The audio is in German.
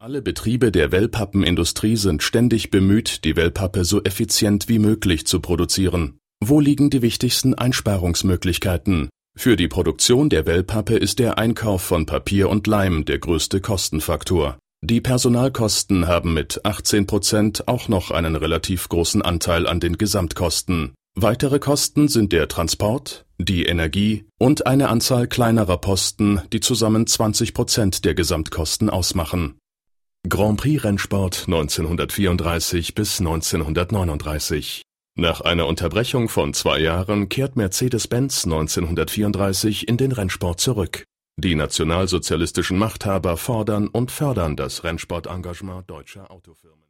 Alle Betriebe der Wellpappenindustrie sind ständig bemüht, die Wellpappe so effizient wie möglich zu produzieren. Wo liegen die wichtigsten Einsparungsmöglichkeiten? Für die Produktion der Wellpappe ist der Einkauf von Papier und Leim der größte Kostenfaktor. Die Personalkosten haben mit 18% auch noch einen relativ großen Anteil an den Gesamtkosten. Weitere Kosten sind der Transport, die Energie und eine Anzahl kleinerer Posten, die zusammen 20% der Gesamtkosten ausmachen. Grand Prix Rennsport 1934 bis 1939. Nach einer Unterbrechung von 2 Jahren kehrt Mercedes-Benz 1934 in den Rennsport zurück. Die nationalsozialistischen Machthaber fordern und fördern das Rennsportengagement deutscher Autofirmen.